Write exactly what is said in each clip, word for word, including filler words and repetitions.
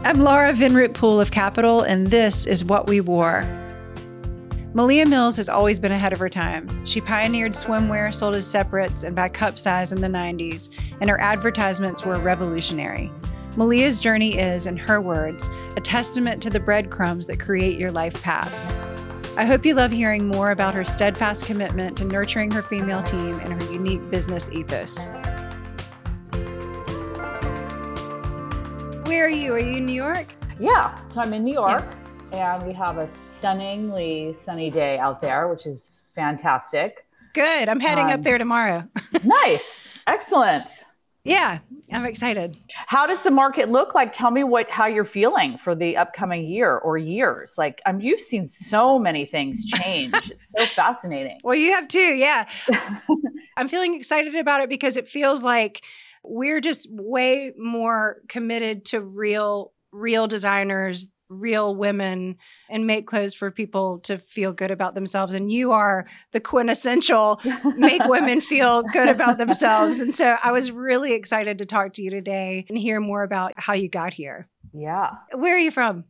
I'm Laura Vinroot Poole of Capital, and this is What We Wore. Malia Mills has always been ahead of her time. She pioneered swimwear sold as separates and by cup size in the nineties, and her advertisements were revolutionary. Malia's journey is, in her words, a testament to the breadcrumbs that create your life path. I hope you love hearing more about her steadfast commitment to nurturing her female team and her unique business ethos. Where are you? Are you in New York? Yeah, so I'm in New York, yeah. And we have a stunningly sunny day out there, which is fantastic. Good. I'm heading um, up there tomorrow. Nice. Excellent. Yeah, I'm excited. How does the market look like? Tell me what how you're feeling for the upcoming year or years. Like, um, you've seen so many things change. It's so fascinating. Well, you have too, yeah. I'm feeling excited about it because it feels like we're just way more committed to real, real designers, real women, and make clothes for people to feel good about themselves. And you are the quintessential make women feel good about themselves. And so I was really excited to talk to you today and hear more about how you got here. Yeah. Where are you from?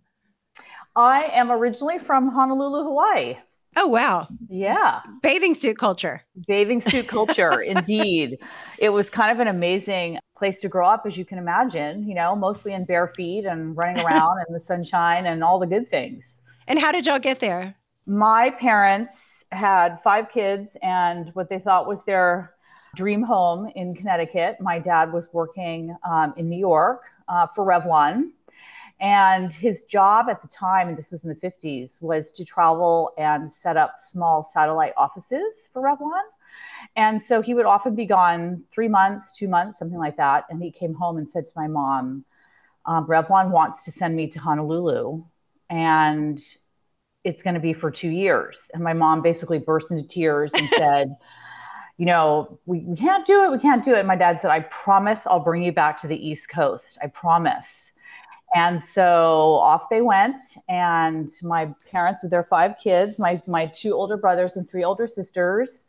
I am originally from Honolulu, Hawaii. Oh, wow. Yeah. Bathing suit culture. Bathing suit culture, indeed. It was kind of an amazing place to grow up, as you can imagine, you know, mostly in bare feet and running around in the sunshine and all the good things. And how did y'all get there? My parents had five kids and what they thought was their dream home in Connecticut. My dad was working um, in New York uh, for Revlon. And his job at the time, and this was in the fifties, was to travel and set up small satellite offices for Revlon. And so he would often be gone three months, two months, something like that. And he came home and said to my mom, um, Revlon wants to send me to Honolulu, and it's going to be for two years. And my mom basically burst into tears and said, you know, we, we can't do it. We can't do it. And my dad said, I promise I'll bring you back to the East Coast. I promise. And so off they went, and my parents with their five kids, my, my two older brothers and three older sisters.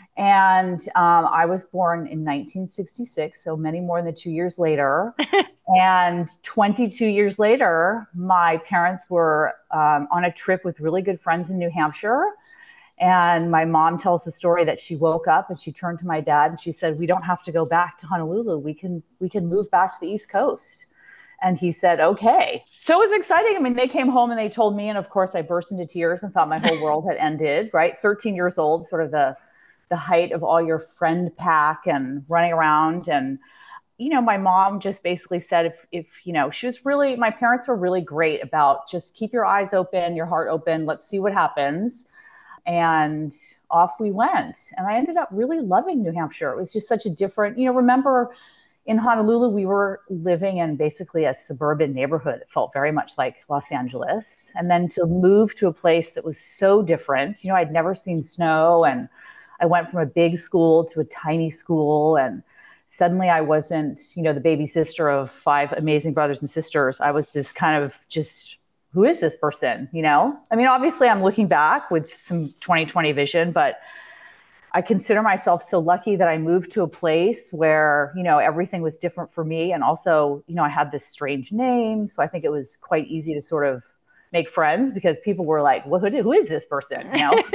And um, I was born in nineteen sixty-six, so many more than two years later. And twenty-two years later, my parents were um, on a trip with really good friends in New Hampshire. And my mom tells the story that she woke up and she turned to my dad and she said, we don't have to go back to Honolulu. We can, we can move back to the East Coast. And he said, okay. So it was exciting. I mean, they came home and they told me, and of course I burst into tears and thought my whole world had ended, right? thirteen years old, sort of the, the height of all your friend pack and running around. And, you know, my mom just basically said, if, if, you know, she was really, my parents were really great about just keep your eyes open, your heart open. Let's see what happens. And off we went. And I ended up really loving New Hampshire. It was just such a different, you know, remember in Honolulu, we were living in basically a suburban neighborhood. It felt very much like Los Angeles. And then to move to a place that was so different, you know, I'd never seen snow, and I went from a big school to a tiny school, and suddenly I wasn't, you know, the baby sister of five amazing brothers and sisters. I was this kind of just, who is this person, you know? I mean, obviously I'm looking back with some twenty twenty vision, but I consider myself so lucky that I moved to a place where, you know, everything was different for me. And also, you know, I had this strange name. So I think it was quite easy to sort of make friends because people were like, well, who, who is this person? You know?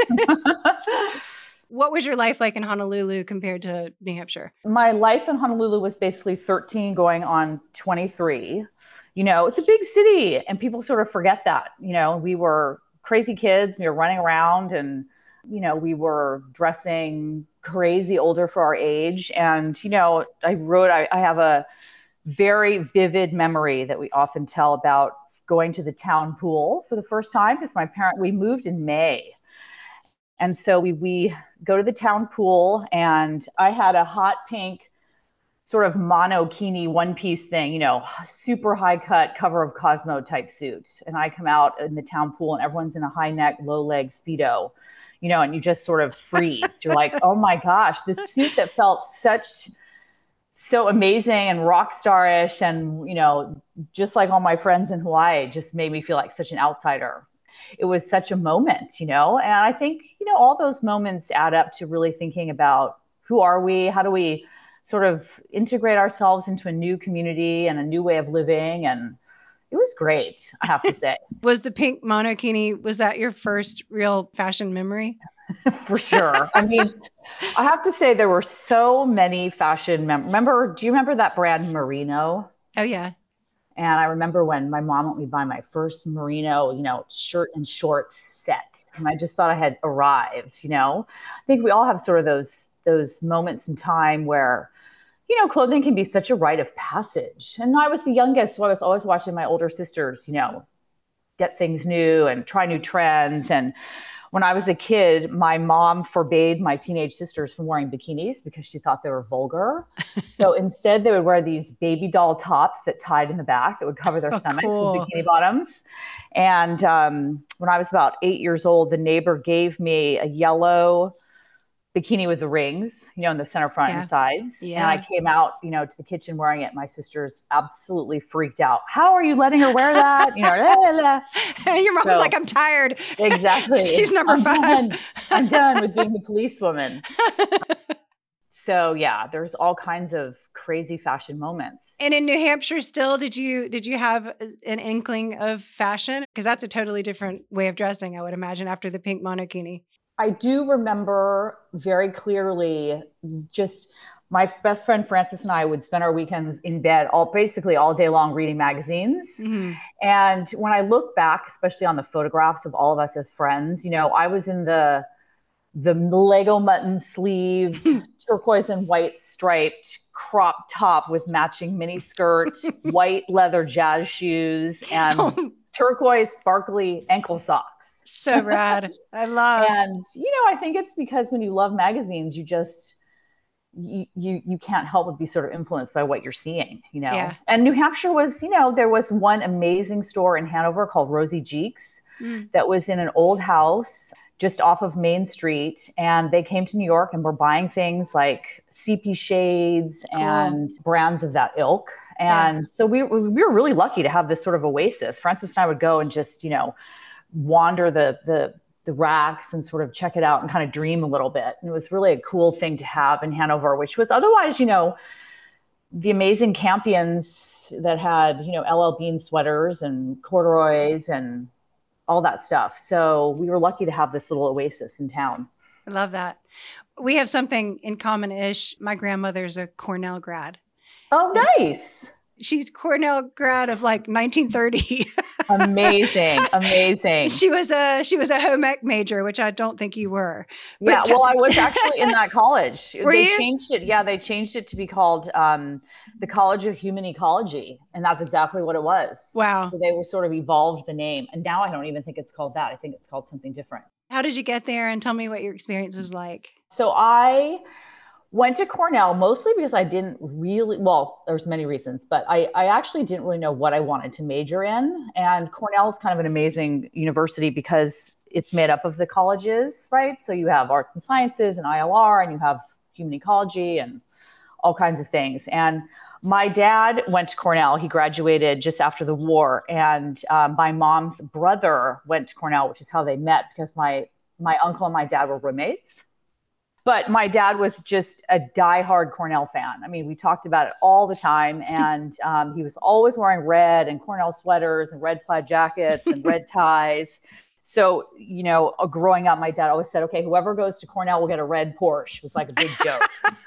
What was your life like in Honolulu compared to New Hampshire? My life in Honolulu was basically thirteen going on twenty-three. You know, it's a big city and people sort of forget that. You know, we were crazy kids. We were running around and, you know, we were dressing crazy older for our age. And, you know, I wrote, I, I have a very vivid memory that we often tell about going to the town pool for the first time because my parent, we moved in May. And so we, we go to the town pool and I had a hot pink sort of monokini one piece thing, you know, super high cut cover of Cosmo type suit. And I come out in the town pool and everyone's in a high neck, low leg Speedo, you know, and you just sort of freeze. You're like, oh my gosh, this suit that felt such, so amazing and rock starish. And, you know, just like all my friends in Hawaii, just made me feel like such an outsider. It was such a moment, you know, and I think, you know, all those moments add up to really thinking about who are we? How do we sort of integrate ourselves into a new community and a new way of living? And it was great, I have to say. Was the pink monokini, was that your first real fashion memory? For sure. I mean, I have to say there were so many fashion mem- remember, do you remember that brand Merino? Oh yeah. And I remember when my mom let me buy my first Merino, you know, shirt and shorts set. And I just thought I had arrived, you know. I think we all have sort of those those moments in time where, you know, clothing can be such a rite of passage. And I was the youngest, so I was always watching my older sisters, you know, get things new and try new trends. And when I was a kid, my mom forbade my teenage sisters from wearing bikinis because she thought they were vulgar. So instead, they would wear these baby doll tops that tied in the back. It would cover their Oh, stomachs cool. with bikini bottoms. And um, when I was about eight years old, the neighbor gave me a yellow bikini with the rings, you know, in the center, front, Yeah. and sides. Yeah. And I came out, you know, to the kitchen wearing it. My sisters absolutely freaked out. How are you letting her wear that? You know, la, la, la. Your mom was So- like, I'm tired. Exactly. She's number I'm five. Done. I'm done with being the policewoman. So yeah, there's all kinds of crazy fashion moments. And in New Hampshire still, did you did you have an inkling of fashion? Because that's a totally different way of dressing, I would imagine, after the pink monokini. I do remember very clearly just my best friend Frances and I would spend our weekends in bed all basically all day long reading magazines. Mm-hmm. And when I look back, especially on the photographs of all of us as friends, you know, I was in the the Lego mutton sleeved, turquoise and white striped crop top with matching mini skirt, white leather jazz shoes, and turquoise sparkly ankle socks. So rad. I love. And, you know, I think it's because when you love magazines, you just, you, you, you can't help but be sort of influenced by what you're seeing, you know? Yeah. And New Hampshire was, you know, there was one amazing store in Hanover called Rosie Jeeks Mm. that was in an old house just off of Main Street. And they came to New York and were buying things like C P shades Cool. and brands of that ilk. And Yeah. so we, we were really lucky to have this sort of oasis. Frances and I would go and just, you know, wander the, the, the racks and sort of check it out and kind of dream a little bit. And it was really a cool thing to have in Hanover, which was otherwise, you know, the amazing Campions that had, you know, L L Bean sweaters and corduroys and all that stuff. So we were lucky to have this little oasis in town. I love that. We have something in common-ish. My grandmother's a Cornell grad. Oh, nice. She's Cornell grad of like nineteen thirty. Amazing. Amazing. She was a she was a home ec major, which I don't think you were. Yeah, But- well, I was actually in that college. Were they you? changed it. Yeah, they changed it to be called um, the College of Human Ecology, and that's exactly what it was. Wow. So they were sort of evolved the name, and now I don't even think it's called that. I think it's called something different. How did you get there? And tell me what your experience was like. So I went to Cornell mostly because I didn't really, well, there's many reasons, but I, I actually didn't really know what I wanted to major in. And Cornell is kind of an amazing university because it's made up of the colleges, right? So you have arts and sciences and I L R, and you have human ecology and all kinds of things. And my dad went to Cornell. He graduated just after the war. And um, my mom's brother went to Cornell, which is how they met because my, my uncle and my dad were roommates. But my dad was just a diehard Cornell fan. I mean, we talked about it all the time. And um, he was always wearing red and Cornell sweaters and red plaid jackets and red ties. So, you know, growing up, my dad always said, okay, whoever goes to Cornell will get a red Porsche. It was like a big joke.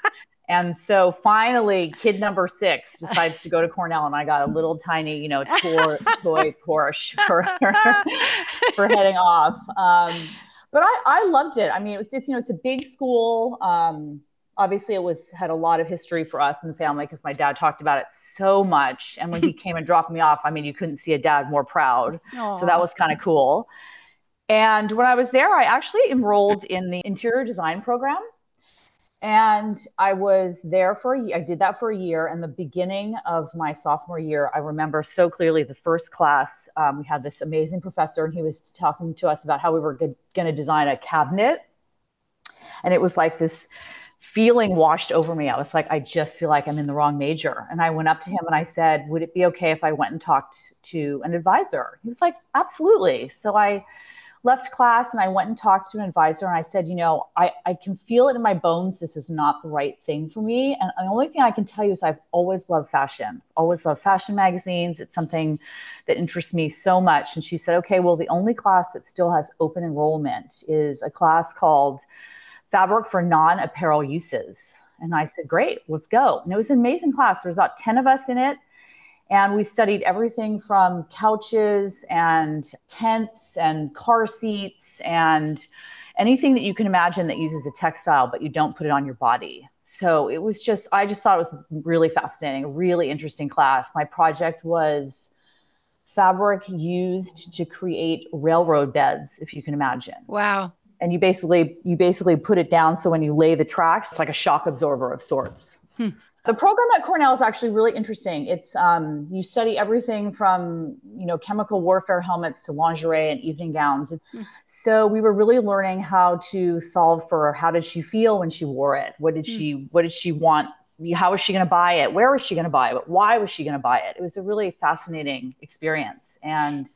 And so finally, kid number six decides to go to Cornell, and I got a little tiny, you know, toy, toy Porsche for, for heading off. Um, But I, I loved it. I mean, it was, it's, you know, it's a big school. Um, obviously, it was had a lot of history for us in the family because my dad talked about it so much. And when he came and dropped me off, I mean, you couldn't see a dad more proud. Aww. So that was kind of cool. And when I was there, I actually enrolled in the interior design program. And I was there for a year. I did that for a year. And the beginning of my sophomore year, I remember so clearly the first class, um, we had this amazing professor, and he was talking to us about how we were going to design a cabinet. And it was like this feeling washed over me. I was like, I just feel like I'm in the wrong major. And I went up to him and I said, would it be okay if I went and talked to an advisor? He was like, absolutely. So I left class and I went and talked to an advisor and I said, you know, I, I can feel it in my bones. This is not the right thing for me. And the only thing I can tell you is I've always loved fashion, always loved fashion magazines. It's something that interests me so much. And she said, okay, well, the only class that still has open enrollment is a class called Fabric for Non-Apparel Uses. And I said, great, let's go. And it was an amazing class. There was about ten of us in it. And we studied everything from couches and tents and car seats and anything that you can imagine that uses a textile, but you don't put it on your body. So it was just, I just thought it was really fascinating, a really interesting class. My project was fabric used to create railroad beds, if you can imagine. Wow. And you basically, you basically put it down so when you lay the tracks, it's like a shock absorber of sorts. Hmm. The program at Cornell is actually really interesting. It's um, you study everything from, you know, chemical warfare helmets to lingerie and evening gowns. Mm. So we were really learning how to solve for how did she feel when she wore it? What did mm. she What did she want? How was she going to buy it? Where was she going to buy it? Why was she going to buy it? It was a really fascinating experience, and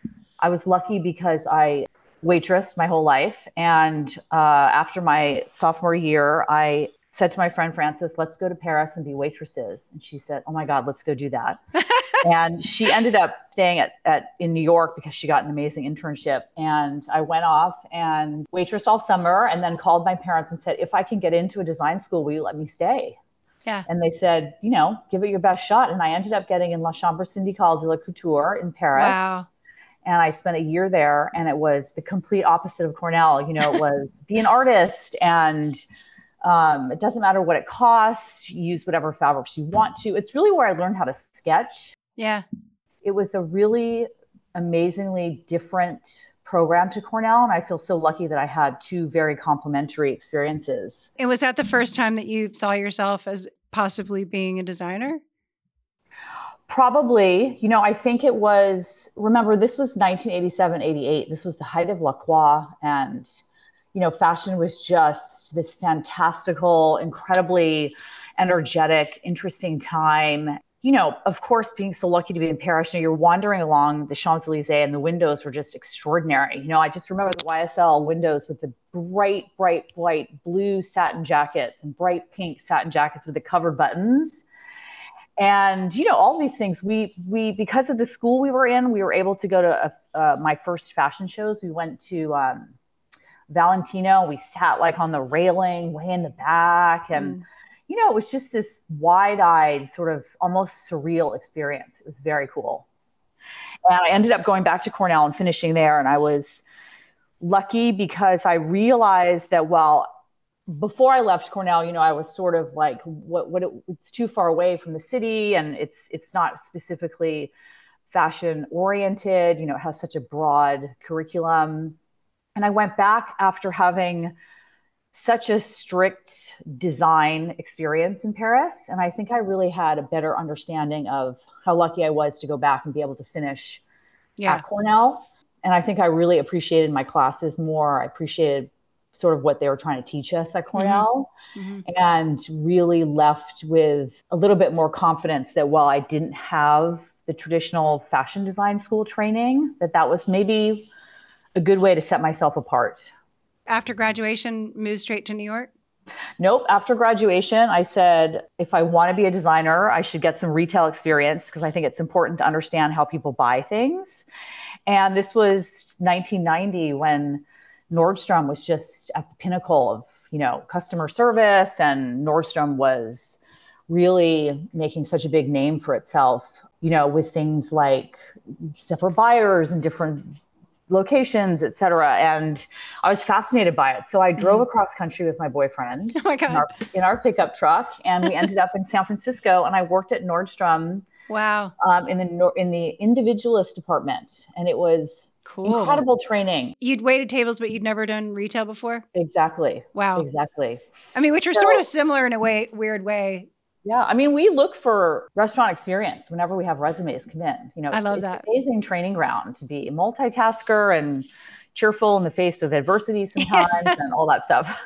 I was lucky because I waitressed my whole life. And uh, after my sophomore year, I said to my friend Frances, let's go to Paris and be waitresses. And she said, oh my God, let's go do that. And she ended up staying at, at in New York because she got an amazing internship. And I went off and waitressed all summer and then called my parents and said, if I can get into a design school, will you let me stay? Yeah. And they said, you know, give it your best shot. And I ended up getting in La Chambre Syndicale de la Couture in Paris. Wow. And I spent a year there, and it was the complete opposite of Cornell. You know, it was be an artist, and Um, it doesn't matter what it costs. You use whatever fabrics you want to. It's really where I learned how to sketch. Yeah. It was a really amazingly different program to Cornell. And I feel so lucky that I had two very complementary experiences. And was that the first time that you saw yourself as possibly being a designer? Probably. You know, I think it was, remember, this was nineteen eighty-seven, eighty-eight. This was the height of La Croix, and you know, fashion was just this fantastical, incredibly energetic, interesting time. You know, of course, being so lucky to be in Paris, you know, you're wandering along the Champs-Elysees and the windows were just extraordinary. You know, I just remember the Y S L windows with the bright, bright, bright blue satin jackets and bright pink satin jackets with the covered buttons. And, you know, all these things, we, we, because of the school we were in, we were able to go to uh, my first fashion shows. We went to, um, Valentino. We sat like on the railing way in the back. And, mm. you know, it was just this wide-eyed sort of almost surreal experience. It was very cool. And I ended up going back to Cornell and finishing there. And I was lucky because I realized that while before I left Cornell, you know, I was sort of like, what, what it, it's too far away from the city. And it's, it's not specifically fashion oriented. You know, it has such a broad curriculum. And I went back after having such a strict design experience in Paris. And I think I really had a better understanding of how lucky I was to go back and be able to finish yeah. at Cornell. And I think I really appreciated my classes more. I appreciated sort of what they were trying to teach us at Cornell, mm-hmm. and really left with a little bit more confidence that while I didn't have the traditional fashion design school training, that that was maybe a good way to set myself apart. After graduation, move straight to New York? Nope. After graduation, I said, if I want to be a designer, I should get some retail experience because I think it's important to understand how people buy things. And this was nineteen ninety when Nordstrom was just at the pinnacle of, you know, customer service, and Nordstrom was really making such a big name for itself, you know, with things like separate buyers and different locations, et cetera. And I was fascinated by it. So I drove mm-hmm. across country with my boyfriend oh my God. In, our, in our pickup truck. And we ended up in San Francisco, and I worked at Nordstrom. Wow. Um, in the, in the individualist department. And it was cool. Incredible training. You'd waited tables, but you'd never done retail before? Exactly. Wow. Exactly. I mean, which are so, sort of similar in a way, weird way. Yeah. I mean, we look for restaurant experience whenever we have resumes come in. You know, it's, I love it's that. an amazing training ground to be a multitasker and cheerful in the face of adversity sometimes and all that stuff.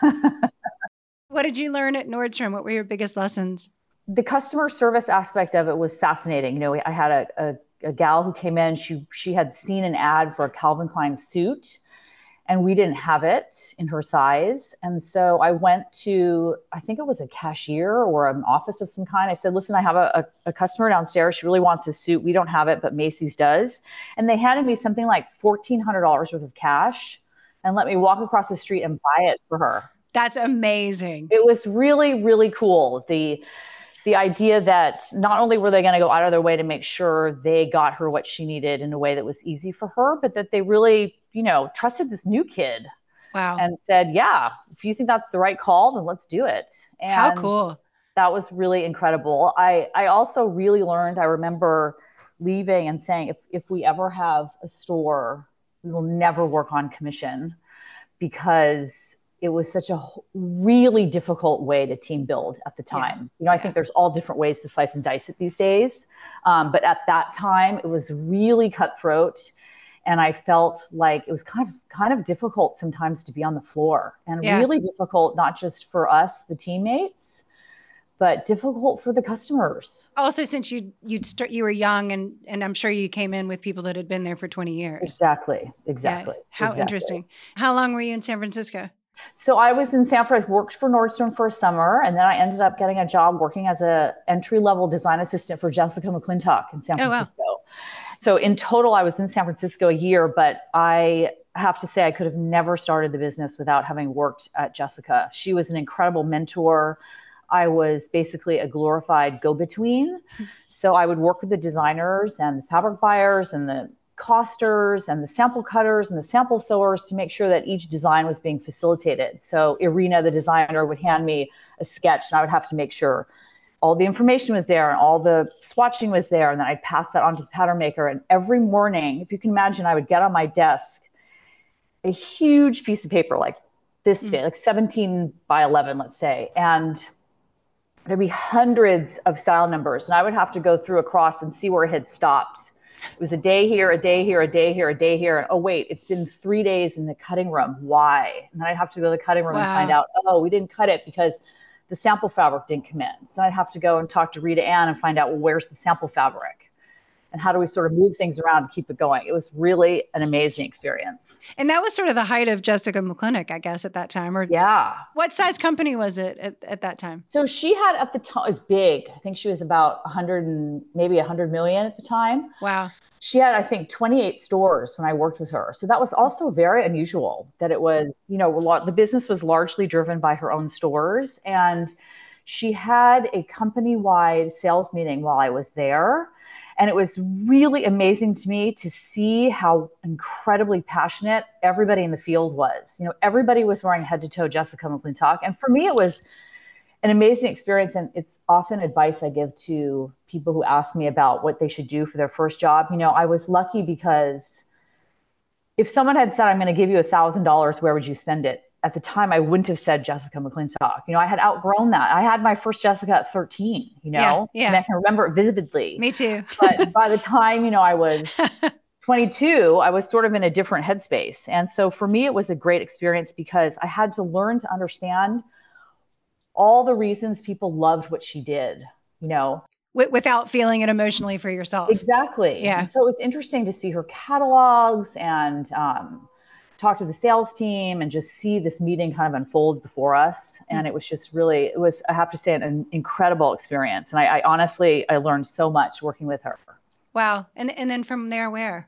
What did you learn at Nordstrom? What were your biggest lessons? The customer service aspect of it was fascinating. You know, I had a, a, a gal who came in, she, she had seen an ad for a Calvin Klein suit. and we didn't have it in her size. And so I went to, I think it was a cashier or an office of some kind. I said, listen, I have a, a, a customer downstairs. She really wants this suit. We don't have it, but Macy's does. And they handed me something like fourteen hundred dollars worth of cash and let me walk across the street and buy it for her. That's amazing. It was really, really cool. The The idea that not only were they going to go out of their way to make sure they got her what she needed in a way that was easy for her, but that they really, you know, trusted this new kid. Wow. And said, yeah, if you think that's the right call, then let's do it. And how cool. That was really incredible. I, I also really learned, I remember leaving and saying, if, if we ever have a store, we will never work on commission, because it was such a really difficult way to team build at the time. Yeah. You know, I yeah. think there's all different ways to slice and dice it these days. Um, but at that time, it was really cutthroat. And I felt like it was kind of kind of difficult sometimes to be on the floor, and yeah. really difficult, not just for us, the teammates, but difficult for the customers. Also, since you you'd start, you were young, and and I'm sure you came in with people that had been there for twenty years. Exactly. Exactly. Yeah. How exactly. interesting. How long were you in San Francisco? So I was in San Francisco, worked for Nordstrom for a summer, and then I ended up getting a job working as a entry-level design assistant for Jessica McClintock in San Francisco. Oh, wow. So in total, I was in San Francisco a year, but I have to say I could have never started the business without having worked at Jessica. She was an incredible mentor. I was basically a glorified go-between. So I would work with the designers and the fabric buyers and the costers and the sample cutters and the sample sewers to make sure that each design was being facilitated. So Irina, the designer, would hand me a sketch, and I would have to make sure all the information was there and all the swatching was there. And then I'd pass that on to the pattern maker. And every morning, if you can imagine, I would get on my desk a huge piece of paper like this big, mm. like seventeen by eleven, let's say. And there'd be hundreds of style numbers. And I would have to go through across and see where it had stopped. It was a day here, a day here, a day here, a day here. Oh, wait, it's been three days in the cutting room. Why? And then I'd have to go to the cutting room wow. and find out, oh, we didn't cut it because the sample fabric didn't come in. So I'd have to go and talk to Rita Ann and find out, well, where's the sample fabric? And how do we sort of move things around to keep it going? It was really an amazing experience. And that was sort of the height of Jessica McClintock, I guess, at that time. Or yeah. What size company was it at, at that time? So she had at the time, it was big. I think she was about one hundred and maybe one hundred million at the time. Wow. She had, I think, twenty-eight stores when I worked with her. So that was also very unusual that it was, you know, a lot, the business was largely driven by her own stores. And she had a company-wide sales meeting while I was there. And it was really amazing to me to see how incredibly passionate everybody in the field was. You know, everybody was wearing head-to-toe Jessica McClintock. And for me, it was an amazing experience. And it's often advice I give to people who ask me about what they should do for their first job. You know, I was lucky because if someone had said, I'm going to give you a thousand dollars, where would you spend it? At the time, I wouldn't have said Jessica McClintock. You know, I had outgrown that. I had my first Jessica at thirteen, you know, yeah, yeah. and I can remember it vividly. Me too. But by the time, you know, I was twenty-two, I was sort of in a different headspace. And so for me, it was a great experience because I had to learn to understand all the reasons people loved what she did, you know. Without feeling it emotionally for yourself. Exactly. Yeah. And so it was interesting to see her catalogs and um, talk to the sales team and just see this meeting kind of unfold before us. And it was just really, it was, I have to say, an incredible experience. And I, I honestly, I learned so much working with her. Wow. And and then from there, where?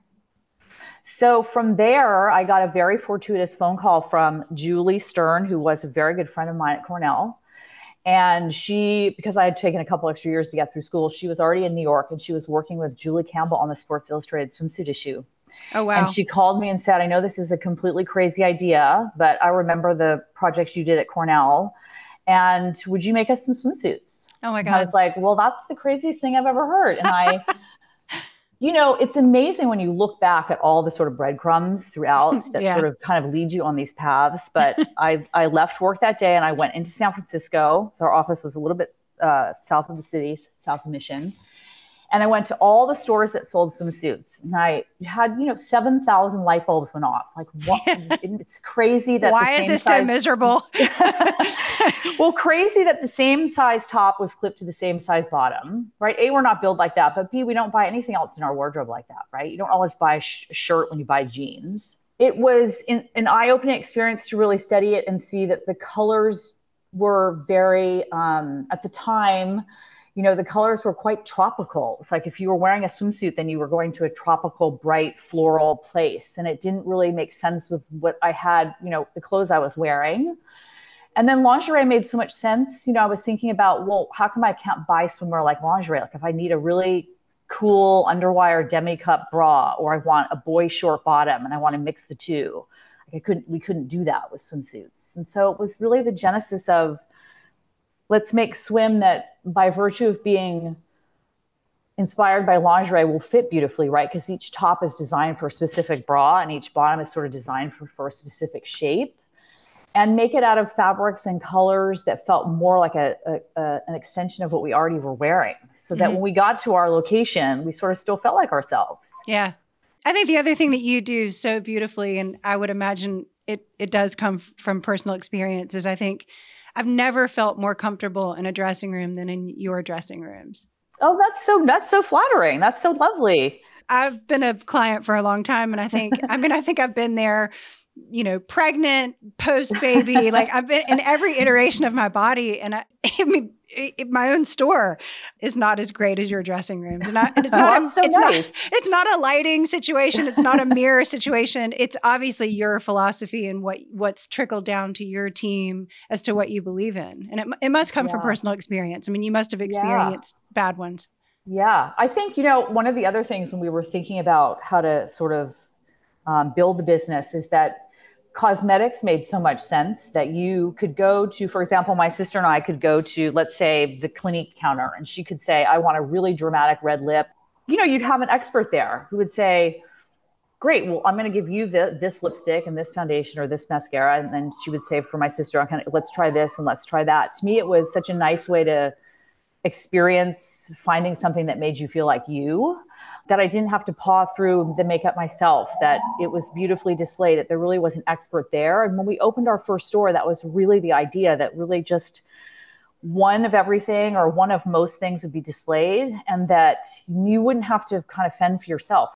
So from there, I got a very fortuitous phone call from Julie Stern, who was a very good friend of mine at Cornell. And she, because I had taken a couple extra years to get through school, she was already in New York and she was working with Julie Campbell on the Sports Illustrated swimsuit issue. Oh, wow. And she called me and said, I know this is a completely crazy idea, but I remember the projects you did at Cornell. And would you make us some swimsuits? Oh, my God. And I was like, well, that's the craziest thing I've ever heard. And I, you know, it's amazing when you look back at all the sort of breadcrumbs throughout that yeah. sort of kind of lead you on these paths. But I, I left work that day and I went into San Francisco. So our office was a little bit uh, south of the city, south of Mission. And I went to all the stores that sold swimsuits. And I had, you know, seven thousand light bulbs went off. Like, what? It's crazy that Why the is same this size... so miserable? Well, crazy that the same size top was clipped to the same size bottom, right? A, we're not built like that. But B, we don't buy anything else in our wardrobe like that, right? You don't always buy a sh- shirt when you buy jeans. it was in, an eye-opening experience to really study it and see that the colors were very, um, at the time, you know, the colors were quite tropical. It's like if you were wearing a swimsuit, then you were going to a tropical, bright, floral place. And it didn't really make sense with what I had, you know, the clothes I was wearing. And then lingerie made so much sense. You know, I was thinking about, well, how come I can't buy swimwear like lingerie? Like if I need a really cool underwire demi-cup bra, or I want a boy short bottom and I want to mix the two. Like I couldn't, we couldn't do that with swimsuits. And so it was really the genesis of, let's make swim that by virtue of being inspired by lingerie will fit beautifully, right? Because each top is designed for a specific bra and each bottom is sort of designed for, for a specific shape. And make it out of fabrics and colors that felt more like a, a, a an extension of what we already were wearing, so that mm-hmm. when we got to our location, we sort of still felt like ourselves. Yeah. I think the other thing that you do so beautifully, and I would imagine it it does come f- from personal experience, is I think I've never felt more comfortable in a dressing room than in your dressing rooms. Oh, that's so that's so flattering. That's so lovely. I've been a client for a long time, and I think I mean I think I've been there, you know, pregnant, post baby, like I've been in every iteration of my body. And I, I mean, it, my own store is not as great as your dressing rooms. And, I, and it's not, oh, a, so it's nice. not, it's not a lighting situation. It's not a mirror situation. It's obviously your philosophy and what, what's trickled down to your team as to what you believe in. And it, it must come yeah. from personal experience. I mean, you must have experienced yeah. bad ones. Yeah. I think, you know, one of the other things when we were thinking about how to sort of um, build the business is that cosmetics made so much sense that you could go to, for example, my sister and I could go to, let's say, the Clinique counter, and she could say, I want a really dramatic red lip. You know, you'd have an expert there who would say, great, well, I'm going to give you the, this lipstick and this foundation or this mascara. And then she would say for my sister, I'm kind of, let's try this and let's try that. To me, it was such a nice way to experience finding something that made you feel like you, that I didn't have to paw through the makeup myself, that it was beautifully displayed, that there really was an expert there. And when we opened our first store, that was really the idea, that really just one of everything or one of most things would be displayed, and that you wouldn't have to kind of fend for yourself.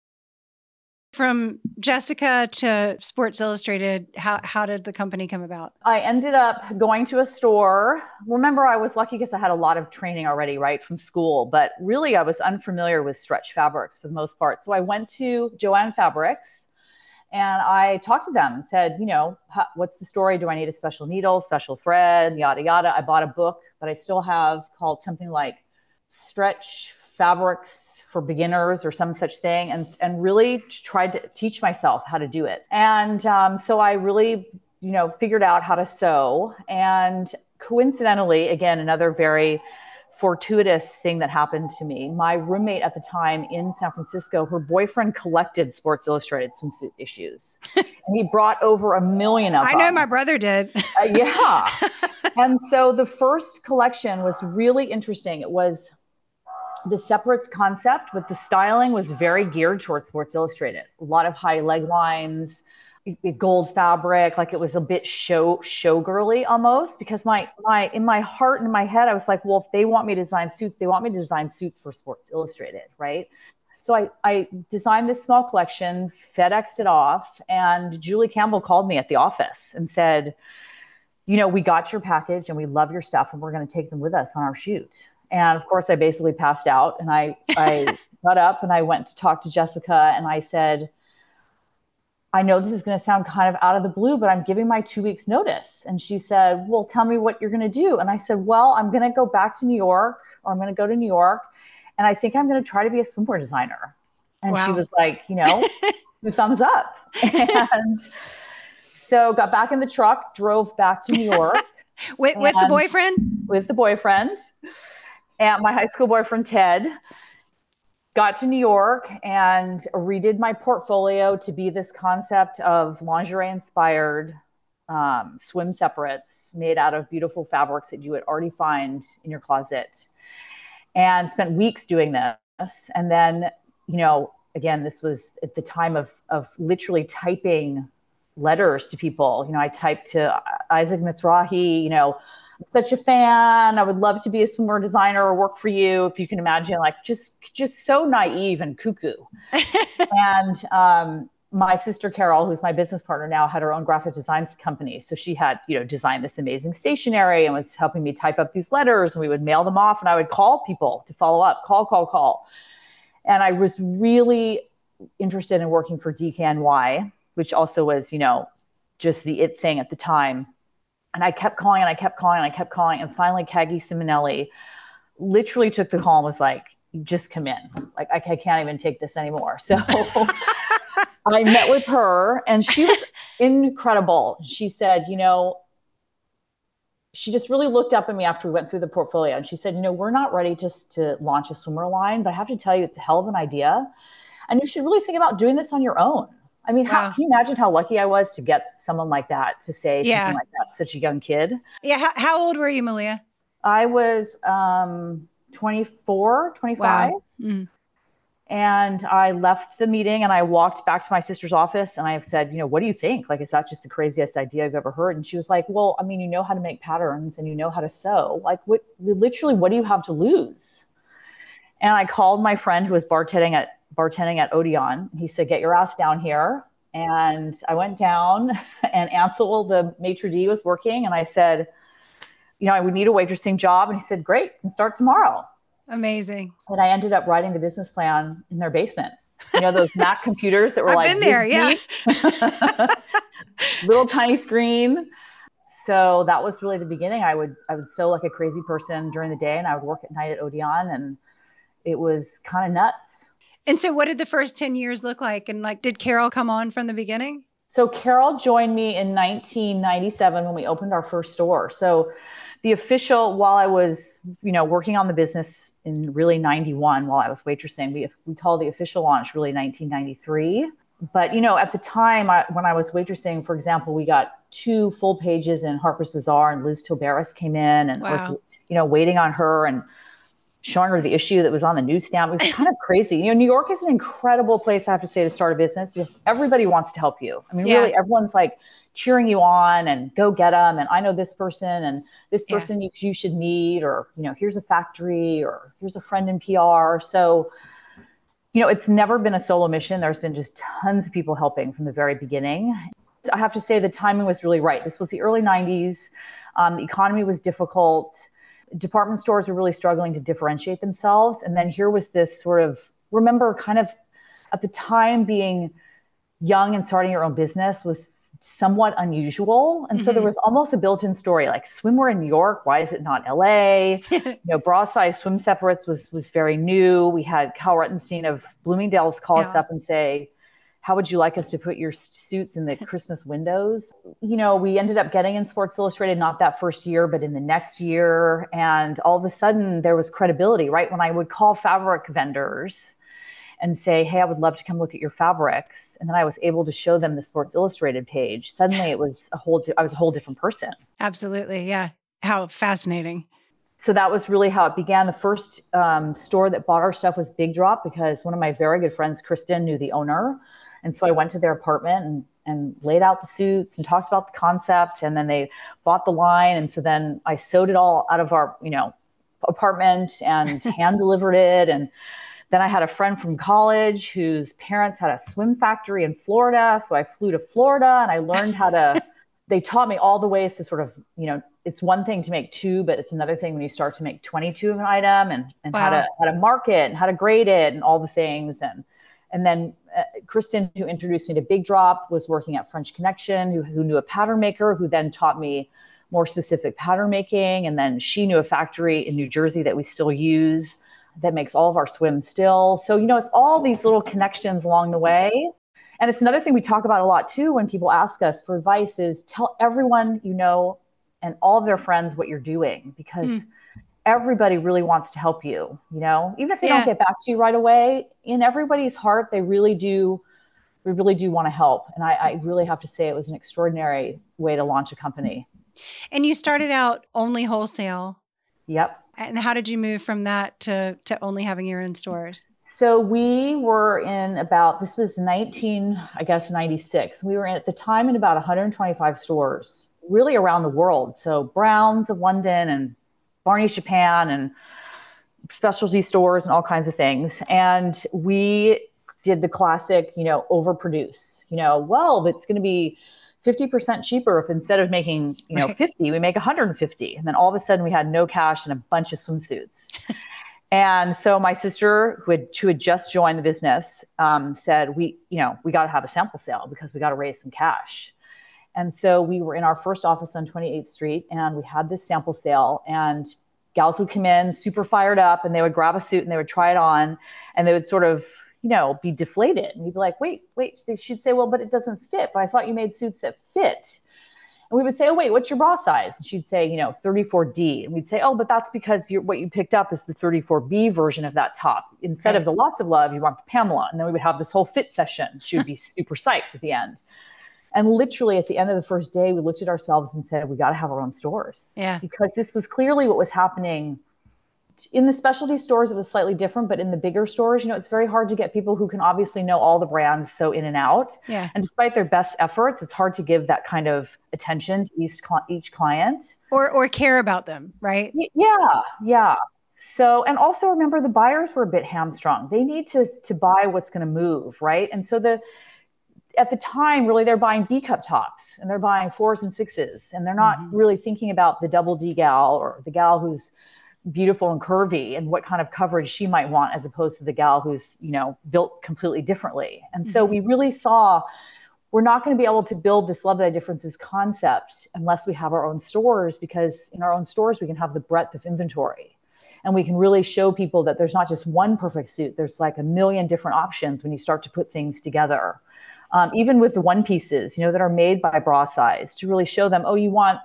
From Jessica to Sports Illustrated, how, how did the company come about? I ended up going to a store. Remember, I was lucky because I had a lot of training already, right, from school. But really, I was unfamiliar with stretch fabrics for the most part. So I went to Jo-Ann Fabrics and I talked to them and said, you know, how, what's the story? Do I need a special needle, special thread, yada, yada. I bought a book that I still have called something like Stretch Fabrics for Beginners or some such thing, and and really tried to teach myself how to do it. And um, so I really, you know, figured out how to sew. And coincidentally, again, another very fortuitous thing that happened to me. My roommate at the time in San Francisco, her boyfriend collected Sports Illustrated swimsuit issues, and he brought over a million of I them. know my brother did. uh, yeah. And so the first collection was really interesting. It was the separates concept, but the styling was very geared towards Sports Illustrated. A lot of high leg lines, gold fabric, like it was a bit show showgirly almost. Because my my in my heart and in my head, I was like, well, if they want me to design suits, they want me to design suits for Sports Illustrated, right? So I I designed this small collection, FedExed it off, and Julie Campbell called me at the office and said, you know, we got your package and we love your stuff, and we're going to take them with us on our shoot. And of course, I basically passed out, and I, I got up and I went to talk to Jessica, and I said, I know this is going to sound kind of out of the blue, but I'm giving my two weeks notice. And she said, well, tell me what you're going to do. And I said, well, I'm going to go back to New York, or I'm going to go to New York, and I think I'm going to try to be a swimwear designer. And wow. She was like, you know, the thumbs up. And so got back in the truck, drove back to New York. with, with the boyfriend? With the boyfriend. And my high school boyfriend, Ted, got to New York and redid my portfolio to be this concept of lingerie-inspired um, swim separates made out of beautiful fabrics that you would already find in your closet, and spent weeks doing this. And then, you know, again, this was at the time of, of literally typing letters to people. You know, I typed to Isaac Mizrahi, you know, I'm such a fan. I would love to be a swimwear designer or work for you. If you can imagine, like just, just so naive and cuckoo. And um, my sister Carol, who's my business partner now, had her own graphic design company. So she had, you know, designed this amazing stationery and was helping me type up these letters, and we would mail them off, and I would call people to follow up, call, call, call. And I was really interested in working for D K N Y, which also was, you know, just the it thing at the time. And I kept calling and I kept calling and I kept calling. And finally, Kagi Simonelli literally took the call and was like, just come in. Like, I, I can't even take this anymore. So I met with her, and she was incredible. She said, you know, she just really looked up at me after we went through the portfolio, and she said, you know, we're not ready just to launch a swimwear line, but I have to tell you, it's a hell of an idea. And you should really think about doing this on your own. I mean, how, wow. Can you imagine how lucky I was to get someone like that to say yeah. something like that to such a young kid? Yeah. How, how old were you, Malia? I was um, twenty-four, twenty-five. Wow. Mm. And I left the meeting and I walked back to my sister's office, and I said, you know, what do you think? Like, is that just the craziest idea I've ever heard? And she was like, well, I mean, you know how to make patterns and you know how to sew. Like, what, literally, what do you have to lose? And I called my friend who was bartending at bartending at Odeon. He said, get your ass down here. And I went down, and Ansel, the maitre d', was working. And I said, you know, I would need a waitressing job. And he said, great, can start tomorrow. Amazing. And I ended up writing the business plan in their basement. You know, those Mac computers that were I've like, been there, yeah. little tiny screen. So that was really the beginning. I would, I would sew like a crazy person during the day, and I would work at night at Odeon, and it was kind of nuts. And so what did the first ten years look like? And like, did Carol come on from the beginning? So Carol joined me in nineteen ninety-seven when we opened our first store. So the official, while I was, you know, working on the business in really ninety-one, while I was waitressing, we we call the official launch really nineteen ninety-three. But, you know, at the time I, when I was waitressing, for example, we got two full pages in Harper's Bazaar, and Liz Tilberis came in, and wow. I was, you know, waiting on her and showing her the issue that was on the newsstand. It was kind of crazy. You know, New York is an incredible place, I have to say, to start a business, because everybody wants to help you. I mean, yeah. really, everyone's like cheering you on and go get them. And I know this person and this person yeah. you, you should meet, or, you know, here's a factory, or here's a friend in P R. So, you know, it's never been a solo mission. There's been just tons of people helping from the very beginning. I have to say the timing was really right. This was the early nineties. Um, the economy was difficult. Department stores were really struggling to differentiate themselves. And then here was this sort of, remember, kind of at the time, being young and starting your own business was somewhat unusual. And mm-hmm. so there was almost a built-in story, like, swimwear in New York, why is it not L A? You know, bra size swim separates was was very new. We had Cal Ruttenstein of Bloomingdale's call yeah. us up and say, how would you like us to put your suits in the Christmas windows? You know, we ended up getting in Sports Illustrated, not that first year, but in the next year. And all of a sudden there was credibility, right? When I would call fabric vendors and say, hey, I would love to come look at your fabrics, and then I was able to show them the Sports Illustrated page, suddenly it was a whole, I was a whole different person. Absolutely. Yeah. How fascinating. So that was really how it began. The first um, store that bought our stuff was Big Drop, because one of my very good friends, Kristen, knew the owner. And so I went to their apartment and, and laid out the suits and talked about the concept. And then they bought the line. And so then I sewed it all out of our, you know, apartment and hand delivered it. And then I had a friend from college whose parents had a swim factory in Florida. So I flew to Florida and I learned how to, they taught me all the ways to sort of, you know, it's one thing to make two, but it's another thing when you start to make twenty-two of an item, and, and wow. how to, how to market and how to grade it and all the things. And, and then uh, Kristen, who introduced me to Big Drop, was working at French Connection, who, who knew a pattern maker, who then taught me more specific pattern making. And then she knew a factory in New Jersey that we still use that makes all of our swim still. So, you know, it's all these little connections along the way. And it's another thing we talk about a lot too, when people ask us for advice, is tell everyone you know and all of their friends what you're doing, because mm. everybody really wants to help you, you know, even if they yeah. don't get back to you right away, in everybody's heart, they really do, we really do want to help. And I, I really have to say it was an extraordinary way to launch a company. And you started out only wholesale. Yep. And how did you move from that to, to only having your own stores? So we were in about, this was nineteen, I guess, ninety-six. We were in, at the time, in about one hundred twenty-five stores, really around the world. So Browns of London and Barney's Japan and specialty stores and all kinds of things. And we did the classic, you know, overproduce, you know, well, it's going to be fifty percent cheaper if instead of making, you know, right. fifty, we make one hundred fifty. And then all of a sudden we had no cash and a bunch of swimsuits. And so my sister, who had, who had just joined the business, um, said, we, you know, we got to have a sample sale because we got to raise some cash. And so we were in our first office on twenty-eighth Street, and we had this sample sale, and gals would come in super fired up, and they would grab a suit and they would try it on, and they would sort of, you know, be deflated. And we'd be like, wait, wait. She'd say, well, but it doesn't fit. But I thought you made suits that fit. And we would say, oh, wait, what's your bra size? And she'd say, you know, thirty-four D. And we'd say, oh, but that's because you're, what you picked up is the thirty-four B version of that top. Instead okay. of the Lots of Love, you want the Pamela. And then we would have this whole fit session. She would be super psyched at the end. And literally at the end of the first day, we looked at ourselves and said, we got to have our own stores. Yeah. Because this was clearly what was happening. In the specialty stores, it was slightly different, but in the bigger stores, you know, it's very hard to get people who can obviously know all the brands so in and out. Yeah. And despite their best efforts, it's hard to give that kind of attention to each, each client. Or or care about them, right? Yeah, yeah. So, and also remember the buyers were a bit hamstrung. They need to, to buy what's going to move, right? And so the at the time, really, they're buying B cup tops and they're buying fours and sixes, and they're not mm-hmm. really thinking about the double D gal or the gal who's beautiful and curvy and what kind of coverage she might want, as opposed to the gal who's, you know, built completely differently. And mm-hmm. so we really saw we're not going to be able to build this Love That Differences concept unless we have our own stores, because in our own stores, we can have the breadth of inventory and we can really show people that there's not just one perfect suit. There's like a million different options when you start to put things together. Um, even with the one pieces, you know, that are made by bra size, to really show them, oh, you want,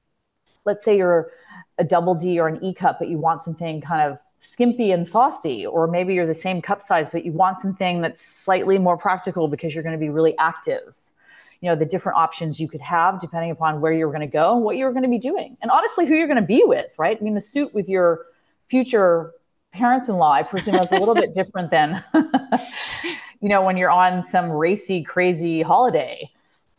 let's say you're a double D or an E cup, but you want something kind of skimpy and saucy, or maybe you're the same cup size, but you want something that's slightly more practical because you're going to be really active. You know, the different options you could have depending upon where you're going to go and what you're going to be doing. And honestly, who you're going to be with, right? I mean, the suit with your future parents-in-law, I presume, is a little bit different than, you know, when you're on some racy, crazy holiday.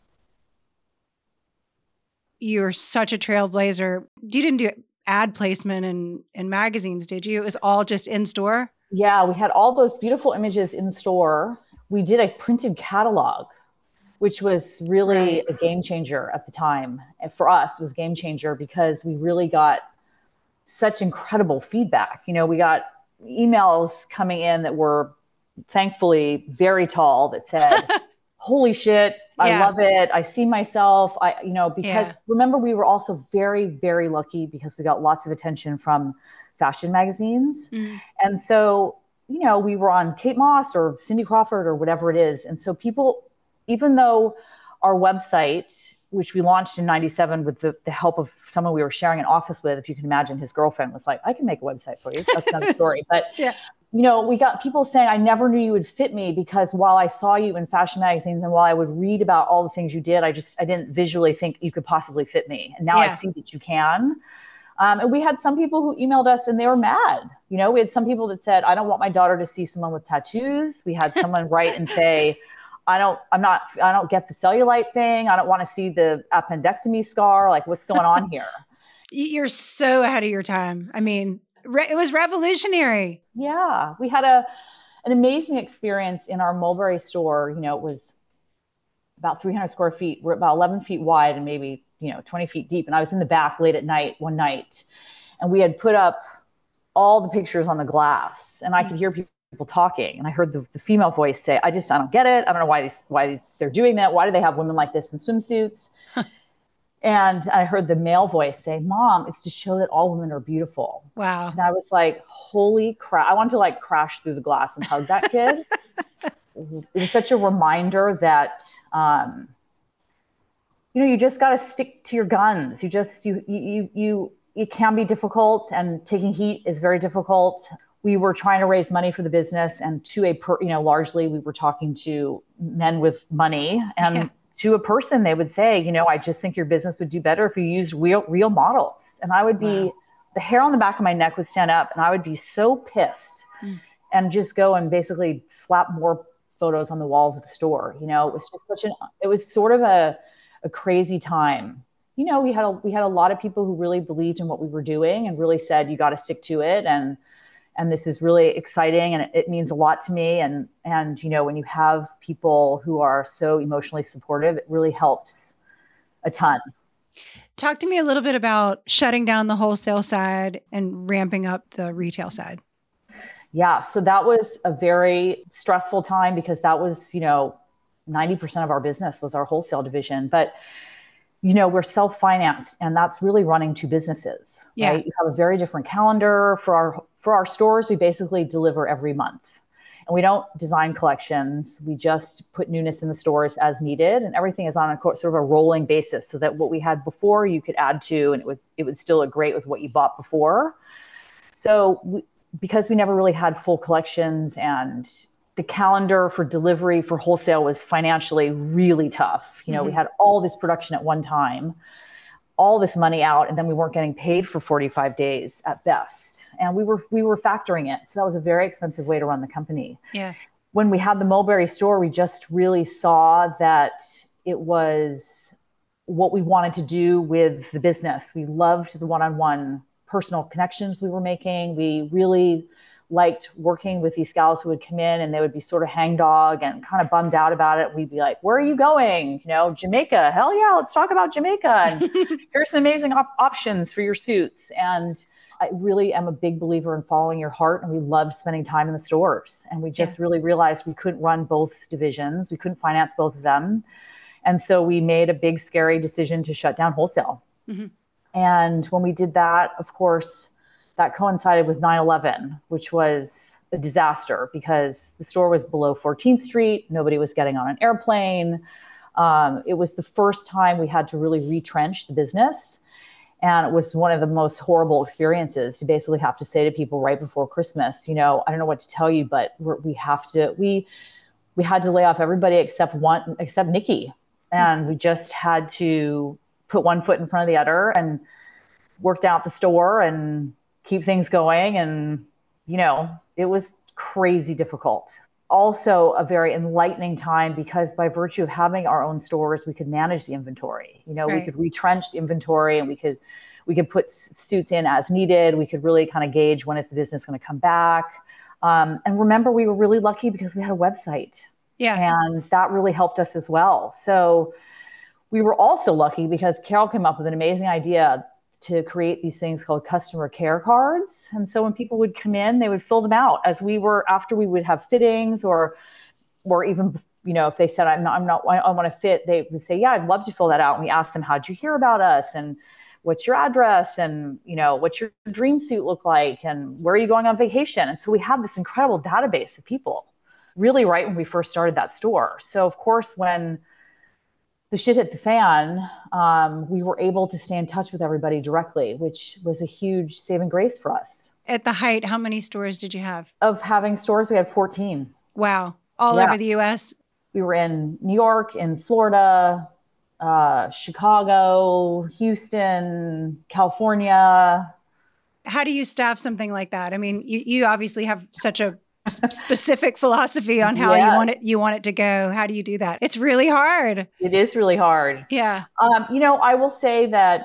You're such a trailblazer. You didn't do ad placement in, in magazines, did you? It was all just in store? Yeah, we had all those beautiful images in store. We did a printed catalog, which was really right. a game changer at the time. And for us, it was a game changer because we really got such incredible feedback. You know, we got emails coming in that were thankfully very tall that said, holy shit, I yeah. love it. I see myself. I, you know, because yeah. remember, we were also very, very lucky because we got lots of attention from fashion magazines. Mm. And so, you know, we were on Kate Moss or Cindy Crawford or whatever it is. And so people, even though our website, which we launched in ninety-seven with the, the help of someone we were sharing an office with, if you can imagine, his girlfriend was like, I can make a website for you. That's not a story. But yeah. you know, we got people saying, I never knew you would fit me because while I saw you in fashion magazines and while I would read about all the things you did, I just, I didn't visually think you could possibly fit me. And now yeah. I see that you can. Um, and we had some people who emailed us and they were mad. You know, we had some people that said, I don't want my daughter to see someone with tattoos. We had someone write and say, I don't, I'm not, I don't get the cellulite thing. I don't want to see the appendectomy scar. Like, what's going on here? You're so ahead of your time. I mean, re- it was revolutionary. Yeah. We had a, an amazing experience in our Mulberry store. You know, it was about three hundred square feet. We're about eleven feet wide and maybe, you know, twenty feet deep. And I was in the back late at night one night, and we had put up all the pictures on the glass, and I could hear people people talking. And I heard the, the female voice say, I just, I don't get it. I don't know why these, why these, they're doing that. Why do they have women like this in swimsuits? And I heard the male voice say, Mom, it's to show that all women are beautiful. Wow. And I was like, holy crap. I wanted to like crash through the glass and hug that kid. It was such a reminder that, um, you know, you just got to stick to your guns. You just, you, you, you, it can be difficult, and taking heat is very difficult. We were trying to raise money for the business, and to a, per, you know, largely we were talking to men with money, and yeah. to a person, they would say, you know, I just think your business would do better if you used real, real models. And I would be, wow. the hair on the back of my neck would stand up, and I would be so pissed mm. and just go and basically slap more photos on the walls of the store. You know, it was just such an, it was sort of a, a crazy time. You know, we had a, we had a lot of people who really believed in what we were doing and really said, you got to stick to it. And, And this is really exciting, and it, it means a lot to me. And, and, you know, when you have people who are so emotionally supportive, it really helps a ton. Talk to me a little bit about shutting down the wholesale side and ramping up the retail side. Yeah. So that was a very stressful time because that was, you know, ninety percent of our business was our wholesale division. But, you know, we're self-financed, and that's really running two businesses, yeah. right? You have a very different calendar for our, for our stores. We basically deliver every month, and we don't design collections. We just put newness in the stores as needed, and everything is on a sort of a rolling basis, so that what we had before you could add to, and it would, it would still look great with what you bought before. So we, because we never really had full collections, and the calendar for delivery for wholesale was financially really tough. You know, mm-hmm. we had all this production at one time, all this money out, and then we weren't getting paid for forty-five days at best. And we were we were factoring it. So that was a very expensive way to run the company. Yeah. When we had the Mulberry store, we just really saw that it was what we wanted to do with the business. We loved the one-on-one personal connections we were making. We really liked working with these gals who would come in, and they would be sort of hangdog and kind of bummed out about it. We'd be like, where are you going? You know, Jamaica, hell yeah, let's talk about Jamaica. And here's some amazing op- options for your suits. And I really am a big believer in following your heart. And we loved spending time in the stores. And we just yeah. really realized we couldn't run both divisions. We couldn't finance both of them. And so we made a big, scary decision to shut down wholesale. Mm-hmm. And when we did that, of course, that coincided with nine eleven, which was a disaster because the store was below fourteenth Street. Nobody was getting on an airplane. Um, it was the first time we had to really retrench the business. And it was one of the most horrible experiences to basically have to say to people right before Christmas, you know, I don't know what to tell you, but we're, we have to, we, we had to lay off everybody except one, except Nikki. And we just had to put one foot in front of the other and worked out the store and keep things going. And, you know, it was crazy difficult. Also a very enlightening time because by virtue of having our own stores, we could manage the inventory. You know, right. we could retrench the inventory, and we could, we could put suits in as needed. We could really kind of gauge when is the business going to come back. Um, and remember, we were really lucky because we had a website. Yeah. And that really helped us as well. So we were also lucky because Carol came up with an amazing idea to create these things called customer care cards. And so when people would come in, they would fill them out as we were, after we would have fittings, or, or even, you know, if they said, I'm not, I'm not, I want to fit, they would say, yeah, I'd love to fill that out. And we asked them, how'd you hear about us? And what's your address? And, you know, what's your dream suit look like? And where are you going on vacation? And so we had this incredible database of people really right when we first started that store. So of course, when the shit hit the fan, um, we were able to stay in touch with everybody directly, which was a huge saving grace for us. At the height, how many stores did you have? Of having stores, we had fourteen. Wow. All yeah. over the U S? We were in New York, in Florida, uh, Chicago, Houston, California. How do you staff something like that? I mean, you, you obviously have such a specific philosophy on how yes. you want it you want it to go. How do you do that? It's really hard. It is really hard. Yeah. Um, you know, I will say that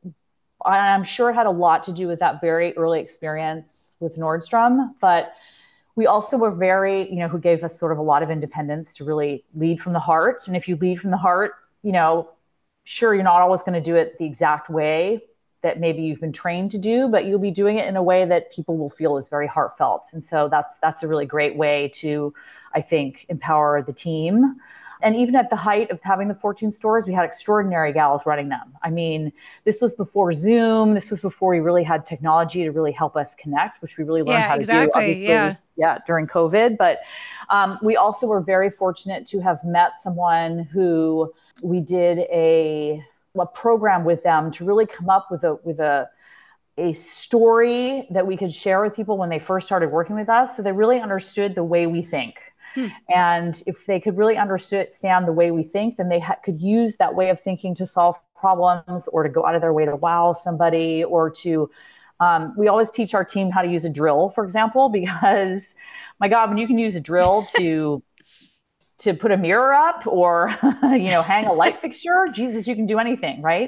I'm sure it had a lot to do with that very early experience with Nordstrom, but we also were very, you know, who gave us sort of a lot of independence to really lead from the heart. And if you lead from the heart, you know, sure, you're not always going to do it the exact way that maybe you've been trained to do, but you'll be doing it in a way that people will feel is very heartfelt. And so that's that's a really great way to, I think, empower the team. And even at the height of having the fourteen stores, we had extraordinary gals running them. I mean, this was before Zoom. This was before we really had technology to really help us connect, which we really learned yeah, how exactly. to do, obviously, yeah. yeah, during COVID. But um, we also were very fortunate to have met someone who we did a a program with them to really come up with a with a a story that we could share with people when they first started working with us, so they really understood the way we think. Hmm. And if they could really understand the way we think, then they ha- could use that way of thinking to solve problems, or to go out of their way to wow somebody, or to um, we always teach our team how to use a drill, for example, because my God, when you can use a drill to to put a mirror up, or, you know, hang a light fixture, Jesus, you can do anything, right?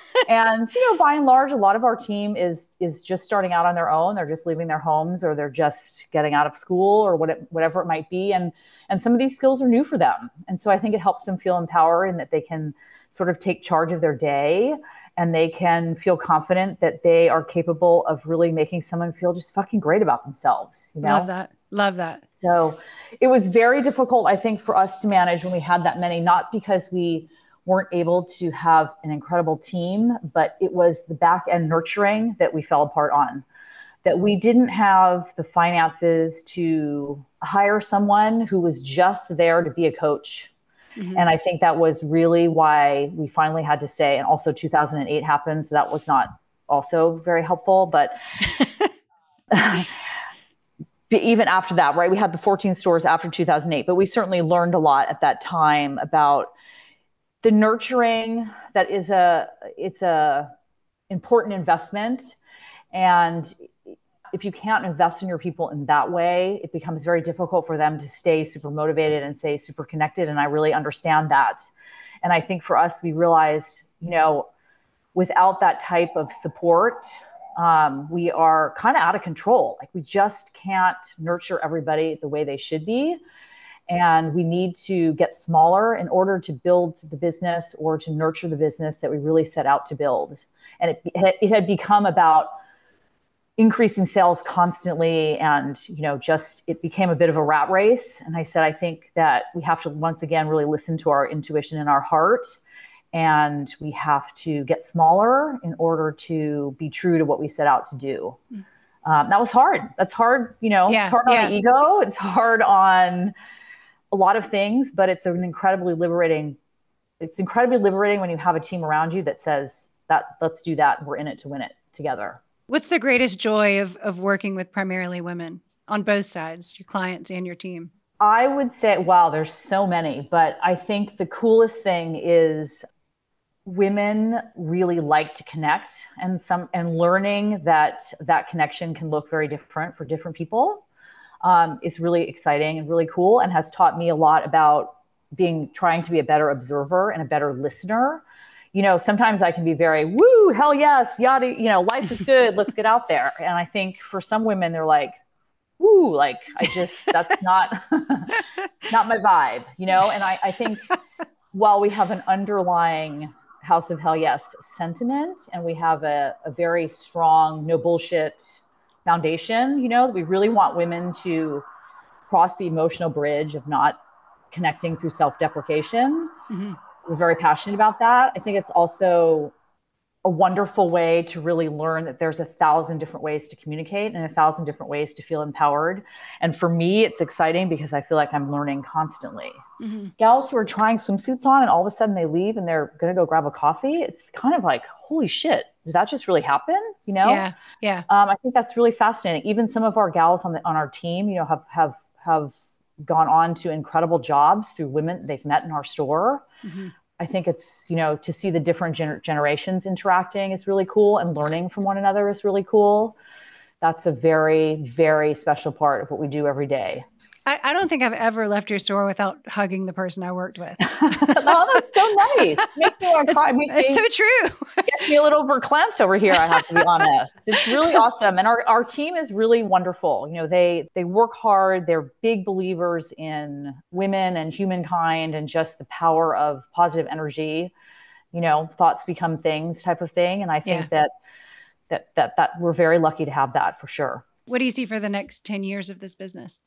And, you know, by and large, a lot of our team is is just starting out on their own. They're just leaving their homes, or they're just getting out of school, or what it, whatever it might be. And and some of these skills are new for them. And so I think it helps them feel empowered, and that they can sort of take charge of their day, and they can feel confident that they are capable of really making someone feel just fucking great about themselves. You know? Love that. Love that. So it was very difficult, I think, for us to manage when we had that many, not because we weren't able to have an incredible team, but it was the back end nurturing that we fell apart on, that we didn't have the finances to hire someone who was just there to be a coach. Mm-hmm. And I think that was really why we finally had to say, and also two thousand eight happened, so that was not also very helpful, but even after that, right, we had the fourteen stores after two thousand eight, but we certainly learned a lot at that time about the nurturing that is a, it's a important investment. And if you can't invest in your people in that way, it becomes very difficult for them to stay super motivated and stay super connected. And I really understand that. And I think for us, we realized, you know, without that type of support, um, we are kind of out of control. Like, we just can't nurture everybody the way they should be. And we need to get smaller in order to build the business, or to nurture the business that we really set out to build. And it, it had become about increasing sales constantly. And, you know, just, it became a bit of a rat race. And I said, I think that we have to, once again, really listen to our intuition and our heart. And we have to get smaller in order to be true to what we set out to do. Um, that was hard. That's hard. You know, yeah, it's hard on yeah. the ego. It's hard on a lot of things, but it's an incredibly liberating, it's incredibly liberating when you have a team around you that says that, let's do that. We're in it to win it together. What's the greatest joy of, of working with primarily women on both sides, your clients and your team? I would say, wow, there's so many, but I think the coolest thing is women really like to connect, and some, and learning that that connection can look very different for different people. Um, is really exciting and really cool, and has taught me a lot about being, trying to be a better observer and a better listener. You know, sometimes I can be very, woo, hell yes, yada, you know, life is good, let's get out there. And I think for some women, they're like, woo, like, I just, that's not, it's not my vibe, you know? And I, I think while we have an underlying House of Hell Yes sentiment, and we have a, a very strong, no bullshit foundation, you know, we really want women to cross the emotional bridge of not connecting through self-deprecation. Mm-hmm. We're very passionate about that. I think it's also a wonderful way to really learn that there's a thousand different ways to communicate and a thousand different ways to feel empowered. And for me, it's exciting because I feel like I'm learning constantly. Mm-hmm. Gals who are trying swimsuits on and all of a sudden they leave and they're going to go grab a coffee. It's kind of like, holy shit, did that just really happen? You know? Yeah. Yeah. Um, I think that's really fascinating. Even some of our gals on the, on our team, you know, have, have, have gone on to incredible jobs through women they've met in our store. Mm-hmm. I think it's, you know, to see the different gener- generations interacting is really cool, and learning from one another is really cool. That's a very, very special part of what we do every day. I, I don't think I've ever left your store without hugging the person I worked with. Oh, that's so nice. Makes me want to cry. It's, it's so true. Gets me a little verklempt over here, I have to be honest. It's really awesome. And our, our team is really wonderful. You know, they they work hard. They're big believers in women and humankind and just the power of positive energy. You know, thoughts become things type of thing. And I think yeah. that, that that that we're very lucky to have that for sure. What do you see for the next ten years of this business?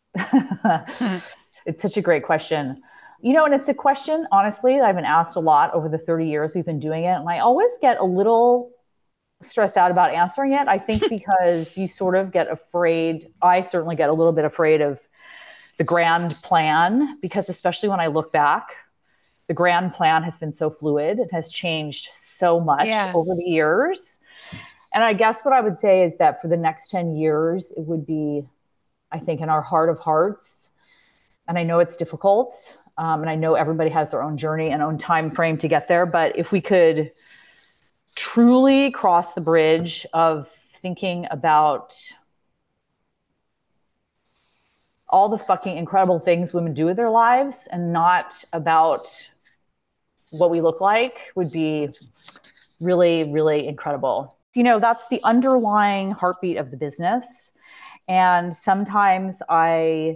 It's such a great question. You know, and it's a question, honestly, I've been asked a lot over the thirty years we've been doing it. And I always get a little stressed out about answering it. I think because you sort of get afraid. I certainly get a little bit afraid of the grand plan, because especially when I look back, the grand plan has been so fluid. It has changed so much yeah. over the years. And I guess what I would say is that for the next ten years, it would be, I think, in our heart of hearts. And I know it's difficult. Um, and I know everybody has their own journey and own time frame to get there. But if we could truly cross the bridge of thinking about all the fucking incredible things women do with their lives and not about what we look like, would be really, really incredible. You know, that's the underlying heartbeat of the business. And sometimes I,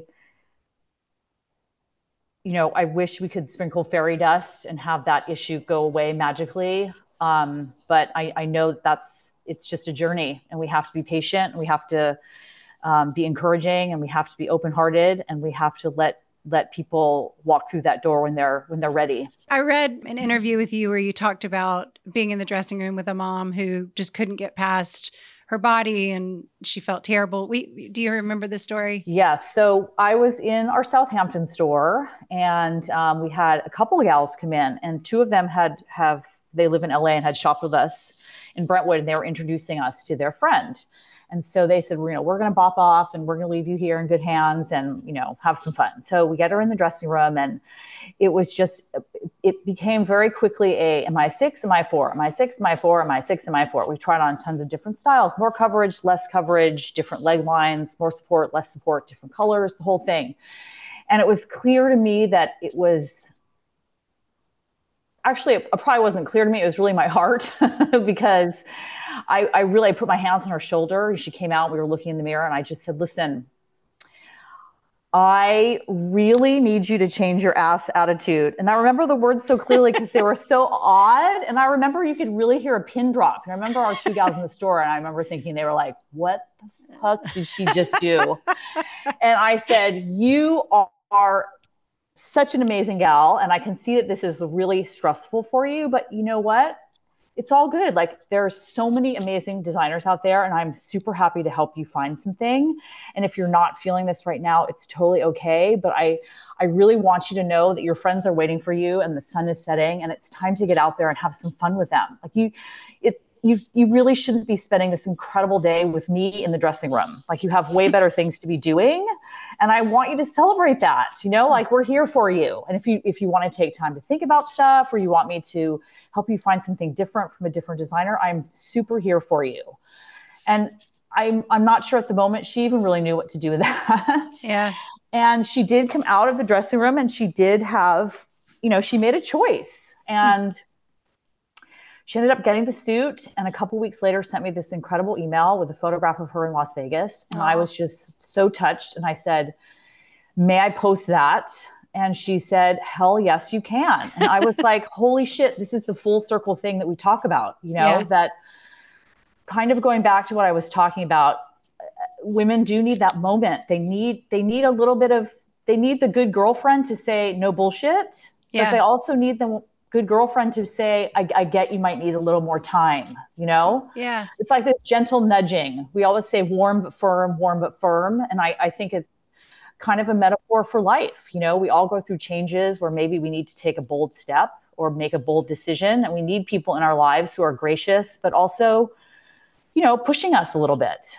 you know, I wish we could sprinkle fairy dust and have that issue go away magically. Um, but I, I know that's, it's just a journey, and we have to be patient, and we have to um, be encouraging, and we have to be open-hearted, and we have to let let people walk through that door when they're when they're ready. I read an interview with you where you talked about being in the dressing room with a mom who just couldn't get past her body and she felt terrible. We, do you remember this story? Yes. So I was in our Southampton store, and um, we had a couple of gals come in, and two of them had have they live in L A and had shopped with us in Brentwood, and they were introducing us to their friend. And so they said, you know, we're going to bop off and we're going to leave you here in good hands and, you know, have some fun. So we get her in the dressing room, and it was just, it became very quickly a, am I six? Am I four? Am I six? Am I four? Am I six? Am I four? We tried on tons of different styles, more coverage, less coverage, different leg lines, more support, less support, different colors, the whole thing. And it was clear to me that it was, actually, it probably wasn't clear to me. It was really my heart because I, I really put my hands on her shoulder. She came out, we were looking in the mirror, and I just said, listen, I really need you to change your ass attitude. And I remember the words so clearly because they were so odd. And I remember you could really hear a pin drop. And I remember our two gals in the store, and I remember thinking, they were like, what the fuck did she just do? And I said, you are such an amazing gal, and I can see that this is really stressful for you, but you know what? It's all good. Like, there are so many amazing designers out there, and I'm super happy to help you find something. And if you're not feeling this right now, it's totally okay. But I, I really want you to know that your friends are waiting for you, and the sun is setting, and it's time to get out there and have some fun with them. Like you, it, you, you really shouldn't be spending this incredible day with me in the dressing room. Like, you have way better things to be doing. And I want you to celebrate that, you know, like, we're here for you. And if you, if you want to take time to think about stuff, or you want me to help you find something different from a different designer, I'm super here for you. And I'm, I'm not sure at the moment she even really knew what to do with that. Yeah. And she did come out of the dressing room, and she did have, you know, she made a choice, and mm. she ended up getting the suit, and a couple weeks later sent me this incredible email with a photograph of her in Las Vegas. And oh. I was just so touched. And I said, may I post that? And she said, hell yes, you can. And I was like, holy shit, this is the full circle thing that we talk about, you know, yeah. that kind of going back to what I was talking about, women do need that moment. They need, they need a little bit of, they need the good girlfriend to say no bullshit, yeah. but they also need the good girlfriend to say, I, I get you might need a little more time, you know? Yeah. It's like this gentle nudging. We always say warm but firm, warm but firm. And I, I think it's kind of a metaphor for life. You know, we all go through changes where maybe we need to take a bold step or make a bold decision. And we need people in our lives who are gracious, but also, you know, pushing us a little bit.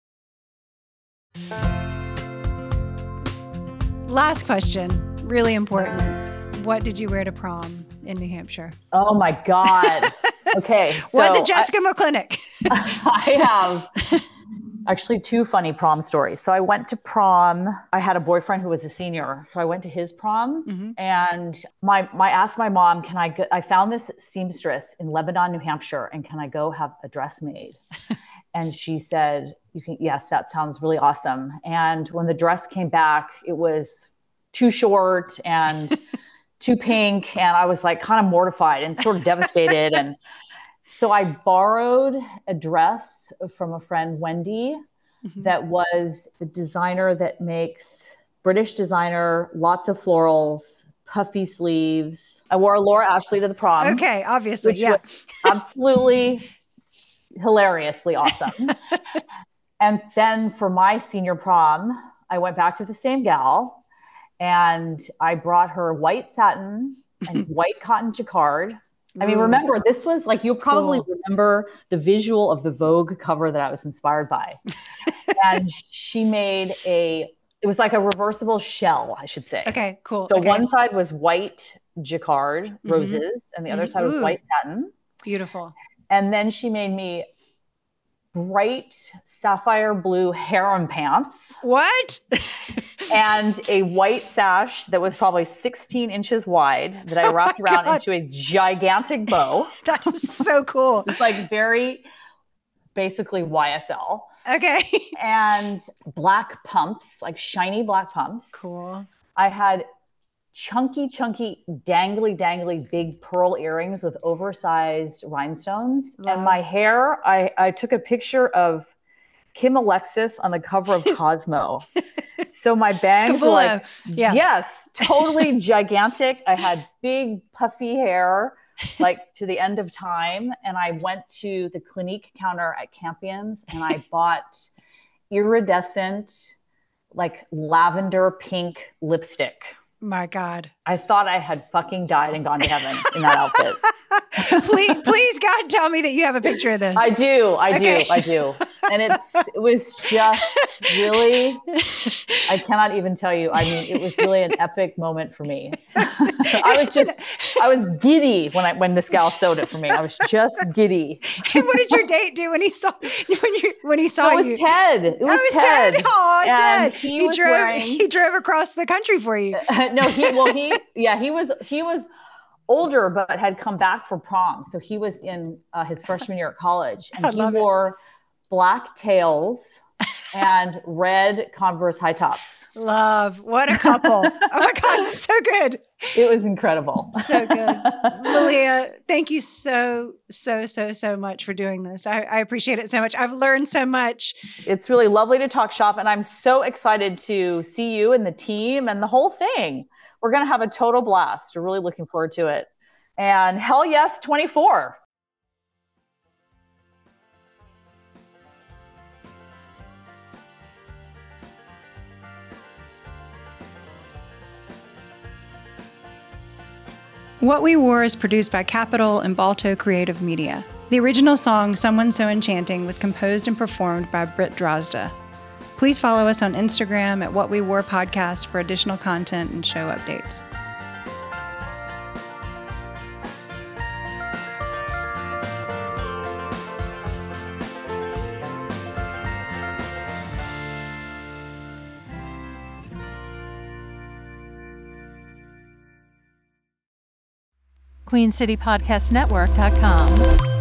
Last question, really important. What did you wear to prom in New Hampshire? Oh my God. Okay. So was it Jessica I, McClinic? I have actually two funny prom stories. So I went to prom. I had a boyfriend who was a senior. So I went to his prom mm-hmm. and my, my asked my mom, can I go, I found this seamstress in Lebanon, New Hampshire, and can I go have a dress made? And she said, you can, yes, that sounds really awesome. And when the dress came back, it was too short and too pink. And I was like kind of mortified and sort of devastated. And so I borrowed a dress from a friend, Wendy, mm-hmm. that was a designer that makes British designer, lots of florals, puffy sleeves. I wore Laura Ashley to the prom. Okay, obviously, which yeah. was absolutely hilariously awesome. And then for my senior prom, I went back to the same gal and I brought her white satin and white cotton jacquard. I mean, remember, this was like, you'll probably cool. remember the visual of the Vogue cover that I was inspired by. And she made a, it was like a reversible shell, I should say. Okay, cool. So okay. one side was white jacquard roses mm-hmm. and the other mm-hmm. side was Ooh. white satin. Beautiful. And then she made me bright sapphire blue harem pants. What? and a white sash that was probably sixteen inches wide that I wrapped oh around God. into a gigantic bow. That is so cool. It's like very basically Y S L. Okay. And black pumps, like shiny black pumps. Cool. I had chunky, chunky, dangly, dangly big pearl earrings with oversized rhinestones. Love. And my hair, I, I took a picture of Kim Alexis on the cover of Cosmo. So my bangs were like, yeah. yes, totally gigantic. I had big puffy hair, like to the end of time. And I went to the Clinique counter at Campion's and I bought iridescent, like lavender pink lipstick. My God. I thought I had fucking died and gone to heaven in that outfit. please, please, God, tell me that you have a picture of this. I do. I okay. do. I do. And it's, it was just really, I cannot even tell you. I mean, it was really an epic moment for me. I was just, I was giddy when I, when this gal sewed it for me. I was just giddy. And what did your date do when he saw, when you, when he saw it was you? Ted. It was, oh, it was Ted. Ted. Oh, and Ted. He, he was drove, wearing, he drove across the country for you. no, he, well, he, yeah, he was, he was older, but had come back for prom. So he was in uh, his freshman year at college and I he wore it. black tails and red Converse high tops. Love. What a couple. Oh my God. So good. It was incredible. So good. Malia, thank you so, so, so, so much for doing this. I, I appreciate it so much. I've learned so much. It's really lovely to talk shop. And I'm so excited to see you and the team and the whole thing. We're going to have a total blast. We're really looking forward to it. And hell yes, twenty-four. What We Wore is produced by Capitol and Balto Creative Media. The original song, Someone So Enchanting, was composed and performed by Britt Drozda. Please follow us on Instagram at What We Wore Podcast for additional content and show updates. Queen City Podcast Network dot com